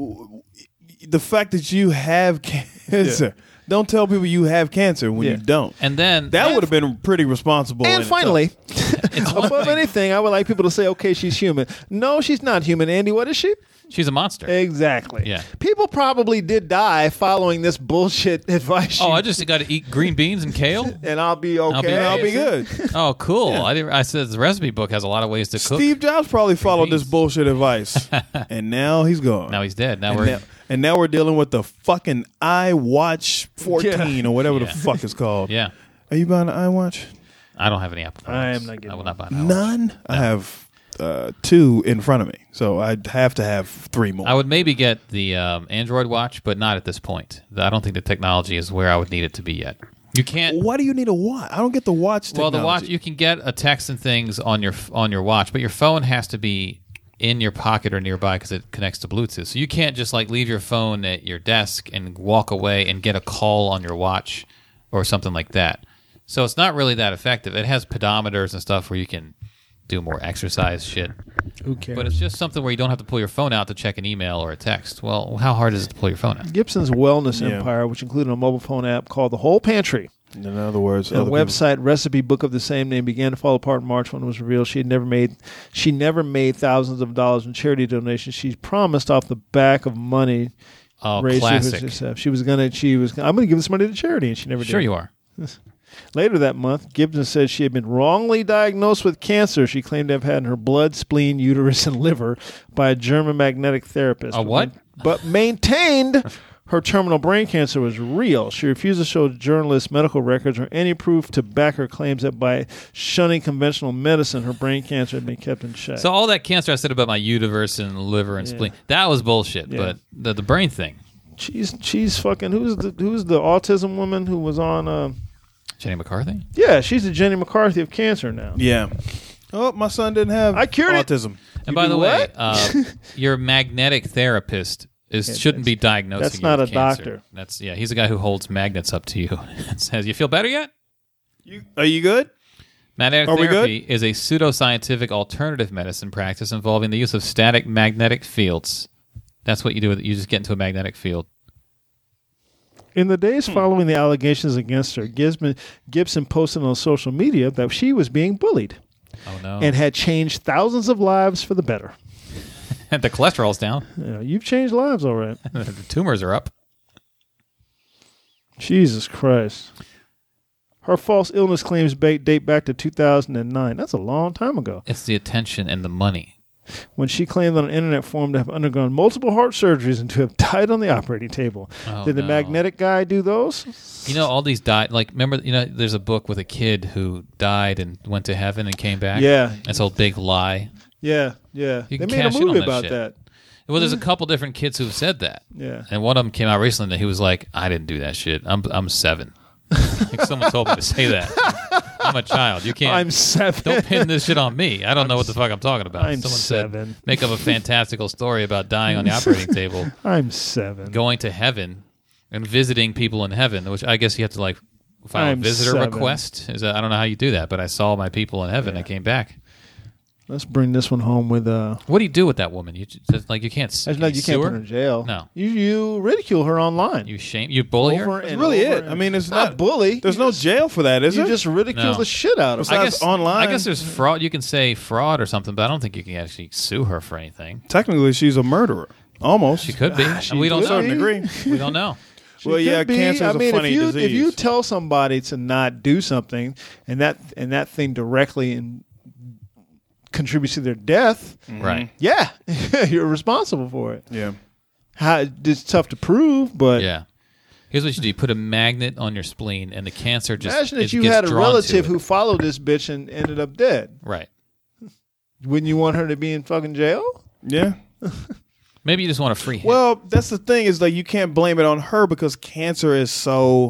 the fact that you have cancer. Don't tell people you have cancer when Yeah. you don't. And then That would have been pretty responsible. And in finally, it's one above thing. anything, I would like people to say, "Okay, she's human." No, she's not human. Andy, what is she? She's a monster. Exactly. Yeah. People probably did die following this bullshit advice. Oh, she- I just got to eat green beans and kale. and I'll be okay. I'll be I'll be great. good. Oh, cool! I didn't. I said the recipe book has a lot of ways to cook. Steve Jobs probably followed this beans. bullshit advice, and now he's gone. Now he's dead. Now and we're now, and now we're dealing with the fucking iWatch fourteen or whatever Yeah. the fuck it's called. yeah. Are you buying an iWatch? I don't have any Apple. I products. am not getting I will one. not buy an iWatch. None. I have uh, two in front of me, so I'd have to have three more. I would maybe get the um, Android watch, but not at this point. I don't think the technology is where I would need it to be yet. You can't. Why do you need a watch? I don't get the watch. Well, the watch technology. you can get a text and things on your on your watch, but your phone has to be in your pocket or nearby because it connects to Bluetooth. So you can't just like leave your phone at your desk and walk away and get a call on your watch or something like that. So it's not really that effective. It has pedometers and stuff where you can do more exercise shit. Who cares? But it's just something where you don't have to pull your phone out to check an email or a text. Well, how hard is it to pull your phone out? Gibson's wellness Yeah. empire, which included a mobile phone app called the Whole Pantry, In other words, and a other people- website recipe book of the same name, began to fall apart in March when it was revealed she had never made she never made thousands of dollars in charity donations. She promised off the back of money Oh, raised through classic. herself. She was gonna. She was. Gonna, I'm going to give this money to charity, and she never did. Sure you are. Later that month, Gibson said she had been wrongly diagnosed with cancer she claimed to have had in her blood, spleen, uterus, and liver by a German magnetic therapist. A what? But maintained her terminal brain cancer was real. She refused to show journalists medical records or any proof to back her claims that by shunning conventional medicine, her brain cancer had been kept in check. So all that cancer I said about my uterus and liver and Yeah. spleen, that was bullshit. Yeah. But the, the brain thing, she's she's fucking who's the who's the autism woman who was on? Uh, Jenny McCarthy? yeah, she's the Jenny McCarthy of cancer now. Yeah. Oh, my son didn't have I cured it. autism. And by do the way, what? uh, your magnetic therapist is Yeah, shouldn't be that's- diagnosing that's you not with a cancer. doctor. That's yeah, he's a guy who holds magnets up to you and says, "You feel better yet?" You, are you good? Magnetic Are we therapy is a pseudoscientific alternative medicine practice involving the use of static magnetic fields. That's what you do. With, you just get into a magnetic field. In the Hmm. days following the allegations against her, Gibson, Gibson posted on social media that she was being bullied Oh no! and had changed thousands of lives for the better. the cholesterol's down. You know, you've changed lives, all right. the tumors are up. Jesus Christ. Her false illness claims ba- date back to two thousand nine. That's a long time ago. It's the attention and the money. When she claimed on an internet forum to have undergone multiple heart surgeries and to have died on the operating table. Oh, Did the no. magnetic guy do those? You know, all these died. Like, remember, you know, there's a book with a kid who died and went to heaven and came back. Yeah. That's a big lie. Yeah, yeah. You They can made a cash in on movie that about shit. that. Well, there's a couple different kids who've said that. Yeah. And one of them came out recently that he was like, I didn't do that shit. I'm I'm seven. Like someone told me to say that. I'm a child. You can't. I'm seven. Don't pin this shit on me. I don't know what the fuck I'm talking about. I'm Someone seven. said make up a fantastical story about dying on the operating table, I'm seven. going to heaven, and visiting people in heaven. Which I guess you have to like file I'm a visitor seven. request. Is that, I don't know how you do that, but I saw my people in heaven. Yeah. I came back. Let's bring this one home with uh. What do you do with that woman? You just, like you can't. There's Can no, you you sue can't her? put her in jail. No. you you ridicule her online. You shame. You bully her. Over That's and really over it. and- I mean, it's not, not bully. There's you no just, jail for that, is You there? just ridicule No. the shit out of her. I Besides guess online. I guess there's fraud. You can say fraud or something, but I don't think you can actually sue her for anything. Technically, she's a murderer. Almost. She could be. Ah, she and we don't to a certain know. degree. We don't know. She Well, could yeah, be. cancer is I mean, a funny if you, disease. If you tell somebody to not do something, and that and that thing directly in, contributes to their death, Right. yeah, you're responsible for it. Yeah. How, it's tough to prove, but Yeah. Here's what you do: you put a magnet on your spleen, and the cancer just imagine it if you gets had a drawn to relative it. who followed this bitch and ended up dead. Right. Wouldn't you want her to be in fucking jail? Yeah. Maybe you just want a free hit. Well, that's the thing is like you can't blame it on her because cancer is so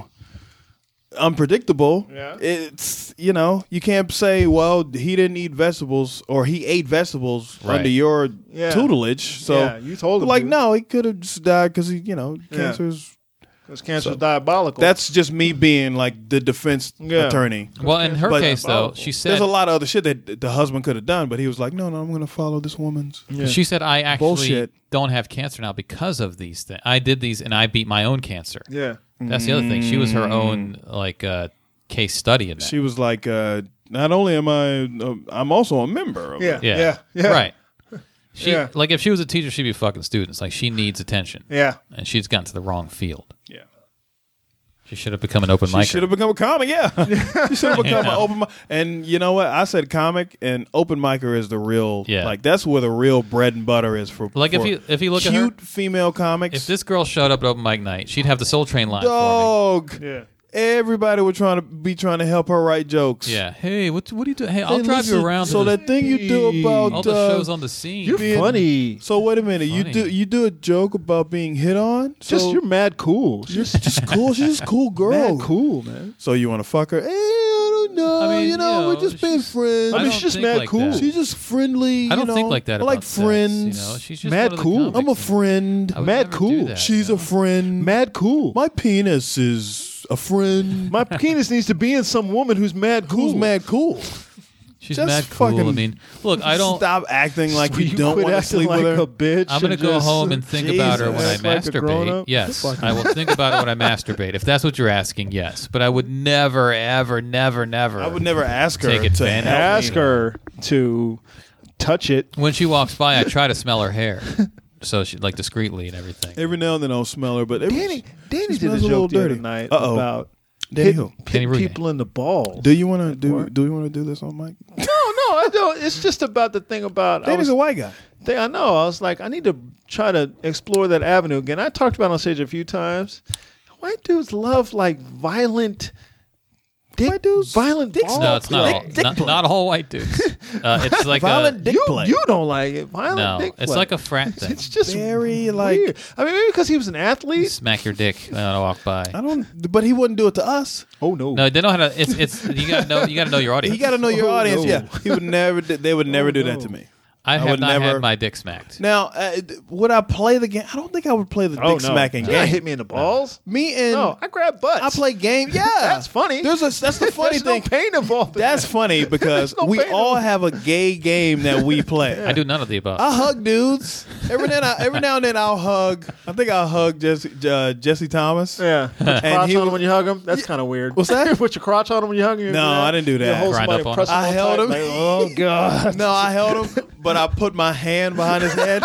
unpredictable. Yeah. It's you know you can't say well he didn't eat vegetables or he ate vegetables Right. under your Yeah. tutelage. So Yeah, you told him like to. no, he could have just died because he you know Yeah. cancer's. Because cancer's So, diabolical. That's just me being like the defense Yeah. attorney. well, in her But- case, though, she said There's a lot of other shit that the husband could have done, but he was like, no, no, I'm going to follow this woman's. Yeah. she said I actually Bullshit. don't have cancer now because of these things. I did these, and I beat my own cancer. yeah. That's the other thing. She was her own like uh, case study in that. She was like, uh, not only am I, uh, I'm also a member of Yeah. it. yeah. Yeah. Yeah. Right. She Yeah. like if she was a teacher, she'd be fucking students. Like she needs attention, Yeah. and she's gotten to the wrong field. Yeah. She should have become an open She micer. should have become a comic, yeah. she should have become Yeah. an open mic. And you know what? I said comic, and open micer is the real, Yeah. like, that's where the real bread and butter is for Like, if for you- if you look at her- cute female comics. If this girl showed up at open mic night, she'd have the Soul Train line for Dog. Yeah. Everybody would trying to be trying to help her write jokes. me. Yeah. Hey, what what do you do? Hey, I'll Hey, drive listen, you around. So to the- that thing you do about all the uh, shows on the scene. You're being- funny. So wait a minute, you Funny. do you do a joke about being hit on? So Just you're mad cool. you're just cool. She's just a cool girl. mad cool, man. So you want to fuck her? Eh, I don't know. I mean, you know, you know, we're just being she's- friends. I I mean, don't she's just think mad like cool. that. She's just friendly. I don't you think know? like that. I like about sex, friends. you know, she's just Mad one of the cool. comics. I'm a friend. I would Mad never do cool. that, She's you a know? friend. Mad cool. My penis is a friend. My penis needs to be in some woman who's mad cool. Who's mad cool? She's just mad cool. I fucking- mean, look, I don't. Stop acting like Will you, don't quit want to acting sleep like with her. a bitch. I'm gonna and go just- home and think about her when I Jesus. Act like a grown masturbate. up? Yes, Fuck. I will think about it when I masturbate. If that's what you're asking, yes. But I would never, ever, never, never. I would never ask her Take to advantage. help Ask me. her to touch it. When she walks by, I try to smell her hair, so she like discreetly and everything. Every now and then I'll smell her, but every, Danny, Danny she did a smells a joke little the other dirty. night Uh-oh. about Danny hit, who? Danny hit Rooney. people in the balls. Do you want to do? What? Do you want to do this on mic? No, no, I don't. It's just about the thing about. I, Danny's was, a white guy. thing, I know. I was like, I need to try to explore that avenue again. I talked about it on stage a few times. White dudes love like violent. Dick, White dudes? violent Dick ball No, it's not. play. All, not, not all white dudes. Uh, it's like Violent a dick You, play. you don't like it. Violent no. dick It's play. like a frat thing. It's just Very, like- weird. I mean, maybe because he was an athlete. Smack your dick when I walk by. I don't. But he wouldn't do it to us. Oh no, No, they know how to. It's it's you gotta know. You gotta know your audience. You got to know your Oh, audience. no. Yeah, he would never. do- They would never Oh, do that no. to me. I I have would not never- had my dick smacked. Now, uh, would I play the game? I don't think I would play the oh dick no. smacking You game. gotta hit me in the balls. Me and No, I grab butts. I play game. Yeah, That's funny. There's a. That's the funny There's thing. no pain involved. in That's that. funny because no we pain all involved. have a gay game that we play. I do none of the above. I hug dudes. Every now, every now and then, I'll hug. I think I'll hug Jesse, uh, Jesse Thomas. Yeah, put your And crotch he on him was- when you hug him. That's kind of weird. What's that? Put your crotch on him when you hug him. No, I didn't do You that. hold Grind somebody up on press him. him I on held tight, him. like, oh god. No, I held him, but I put my hand behind his head.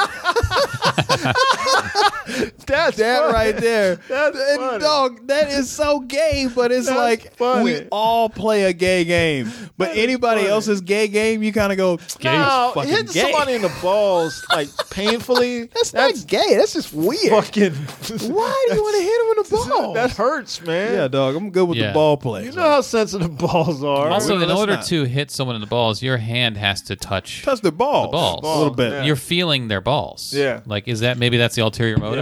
That's That funny. right there. That's And funny. dog, that is so gay, but it's That's like funny. we all play a gay game. But That is anybody funny. else's gay game, you kind of go, Gay No, fucking hitting gay. somebody in the balls like painfully. That's, that's not gay. That's just weird. fucking. Why do you want to hit him in the balls? That hurts, man. Yeah, dog. I'm good with Yeah. the ball play. You know how sensitive balls are. Also, no, in that's order not. to hit someone in the balls, your hand has to touch. touch their balls, The balls. a little bit. Yeah. You're feeling their balls. Yeah. Like, is that maybe that's the ulterior motive?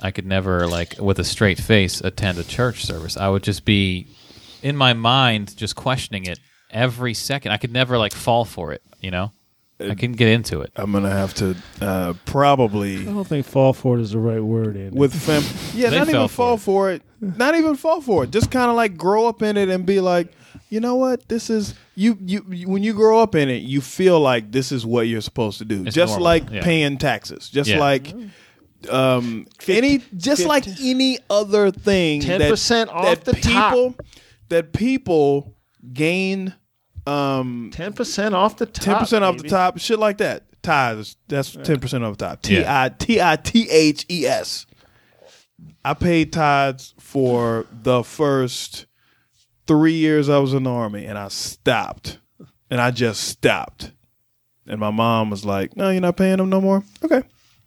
I could never, like, with a straight face, attend a church service. I would just be, in my mind, just questioning it every second. I could never, like, fall for it, you know? I couldn't get into it. I'm going to have to uh, probably... I don't think fall for it is the right word, Andy. With fam- Yeah, They not even fell fall for for it. Not even fall for it. Just kind of like grow up in it and be like, you know what? This is... You, you, you when you grow up in it, you feel like this is what you're supposed to do. It's just normal. like Yeah. paying taxes. Just Yeah. like... Um, any just like any other thing, ten that- percent off that the top. people that people gain um ten percent off the top. ten percent off the baby. top, shit like that. Tithes, that's ten percent off the top. T Yeah. I T I T H E S. I paid tithes for the first three years I was in the Army, and I stopped, and I just stopped. And my mom was like, "No, you're not paying them no more." Okay.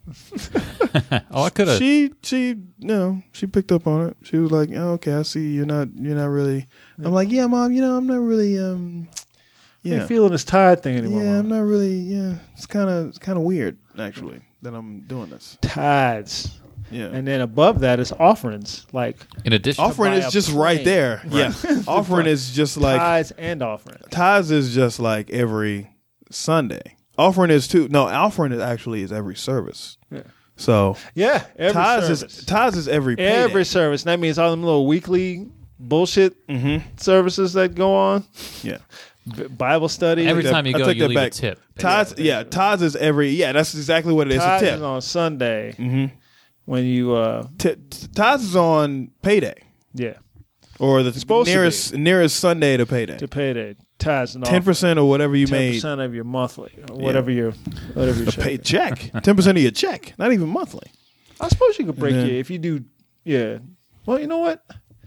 Oh, I could have. She she you know she picked up on it. She was like, oh, "Okay, I see you're not you're not really." I'm like, "Yeah, mom, you know I'm not really um I yeah ain't feeling this tide thing anymore. yeah I'm Mom. not really yeah it's kind of it's kind of weird actually that I'm doing this Tides. yeah." And then above that is offerings, like In addition, Offering buy is a just right plane. there. Yeah, offering is just like tithes and offerings. tithes is just like every Sunday. Offering is too. No, offering is actually is every service. Yeah. So Yeah, every tithes service. is tithes is every payday. every service. That means all them little weekly bullshit services that go on. yeah. B- Bible study. every that- time you I go, take you that leave a back. tip. Tithes, yeah, tithes is every. Yeah, that's exactly what it is. tithes a tip. is on Sunday Mm-hmm. when you uh T- t- tithes is on payday yeah or the supposed to nearest nearest Sunday to payday. to pay the tithes and Ten percent or whatever you ten made. percent of your monthly or whatever your whatever your A pay check. Ten percent of your check, not even monthly. I suppose you could break And then- it if you do. Yeah. Well, you know what?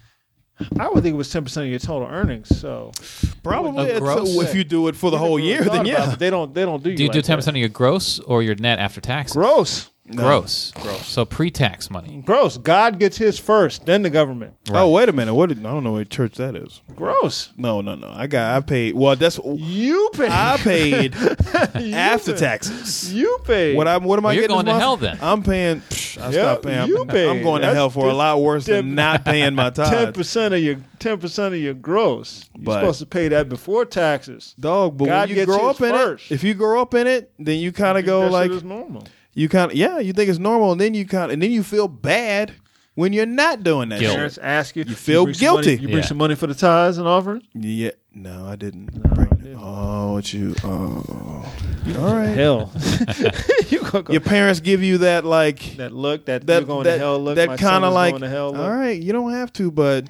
I would think it was ten percent of your total earnings. So Probably A it's- gross? if you do it for the whole year, then yeah. they don't. They don't do. Do you like do ten that. percent of your gross or your net after taxes? Gross. Gross. Gross. So pre-tax money. Gross. God gets his first, then the government. Oh wait a minute, what? Did, I don't know what church that is. Gross. No, no, no. I got. I paid. Well, that's You pay. I paid You after pay. taxes. You pay. What I what am I Well, you're getting? going this to month? hell then. I'm paying. Psh, I Yeah, stopped paying. you I'm, pay. I'm going to That's hell for a just lot worse than ten- not paying my Ten tithes. percent of your ten percent of your gross. You're But- supposed to pay that before taxes. Dog, but God when you gets grow his up in first. it, if you grow up in it, then you kind of go That like shit is normal. you kind of yeah, you think it's normal, and then you kind of and then you feel bad when you're not doing that. Guilt. shit. Parents ask you. You feel bring some money- guilty. you bring Yeah. some money for the tithes and offering. Yeah, no, I didn't. bring it. Oh, what you? Oh, all right. Hell, you gonna go Your parents give you that like that look that, that you're going that, to hell look. that my son kind of is like going to hell look. all right, you don't have to, but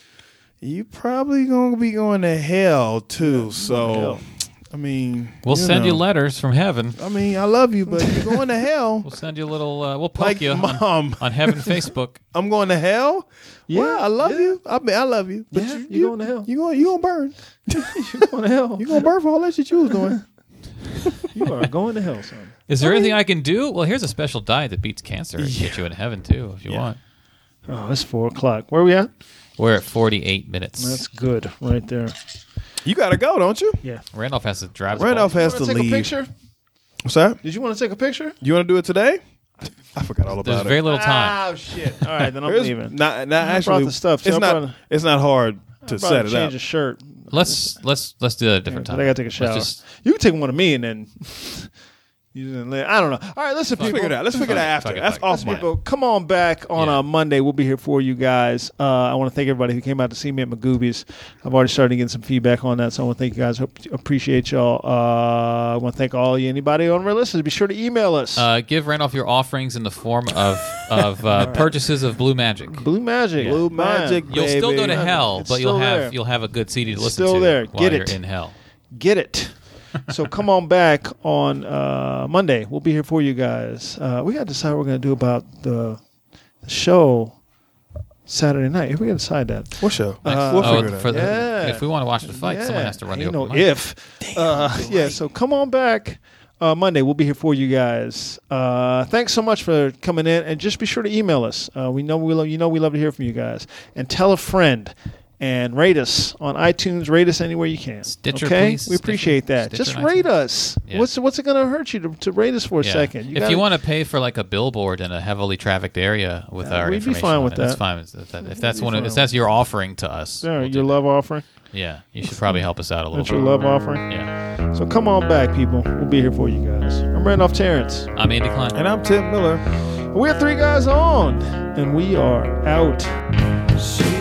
you probably gonna be going to hell too. So, hell. I mean, We'll you send you know. letters from heaven. I mean, I love you, but you're going to hell. We'll send you a little. Uh, we'll poke Like, you on, mom, on heaven Facebook. I'm going to hell. Yeah, Well, I love yeah. you. I mean, I love you, but Yeah, you, you're going to hell. You going you gonna burn. You're going to hell. You gonna burn for all that shit you was doing. You are going to hell, son. Is there anything I can do? Well, here's a special diet that beats cancer and get you in heaven too, if you Yeah. want. Oh, it's four o'clock. Where are we at? We're at forty-eight minutes. That's good, right there. You gotta go, don't you? Yeah. Randolph has to drive. the Randolph ball. has to Want to take leave. a picture? What's that? Did you want to take a picture? You want to do it today? I forgot all There's about very it. little time. Oh shit! All right, then I'm There's leaving. Not, not I brought actually. the stuff, too. It's I not. brought- It's not hard to Probably set it change up. a shirt. Let's let's let's do that at a different But time. I gotta take a Let's shower. just- You can take one of me and then use it. in there. I don't know. All right, listen, Let's people. figure it out. Let's figure it out Fuck after. it, That's fuck it. off my. People, come on back on Yeah. uh, Monday. We'll be here for you guys. Uh, I want to thank everybody who came out to see me at Magoobies. I've already started getting some feedback on that, so I want to thank you guys. Hope, appreciate y'all. Uh, I want to thank all you, anybody on our listeners. Be sure to email us. Uh, give Randolph your offerings in the form of of uh, purchases of Blue Magic. Blue Magic. Blue Fine. Magic. You'll still go to Baby. hell, It's but you'll still have there. you'll have a good C D to It's listen still to there. while Get you're it. in hell. Get it. So come on back on uh, Monday. We'll be here for you guys. Uh, we got to decide what we're going to do about the show Saturday night. If we can decide that. What show? Uh, we'll Oh, figure it out. for the- Yeah. if we want to watch the fight, someone Yeah. has to run the Ain't open no mic. if. Uh, yeah, so come on back uh, Monday. We'll be here for you guys. Uh, thanks so much for coming in, and just be sure to email us. Uh, we know we love you know we love to hear from you guys, and tell a friend. And rate us on iTunes. Rate us anywhere you can. Stitcher, okay? please. We appreciate Stitcher, that. Stitcher Just and rate iTunes. us. Yeah. What's what's it going to hurt you to, to rate us for a Yeah. second? if gotta- you want to pay for like a billboard in a heavily trafficked area with Yeah, our we'd be information, fine on with it, that's that. fine. If, that, if that's be one, of, fine if that's your offering to us, There, we'll do your that. love offering. Yeah, you should probably help us out a little That's bit. your love offering. Yeah, So come on back, people. We'll be here for you guys. I'm Randolph Terrence. I'm Andy Klein. And I'm Tim Miller. We're three guys on, and we are out. See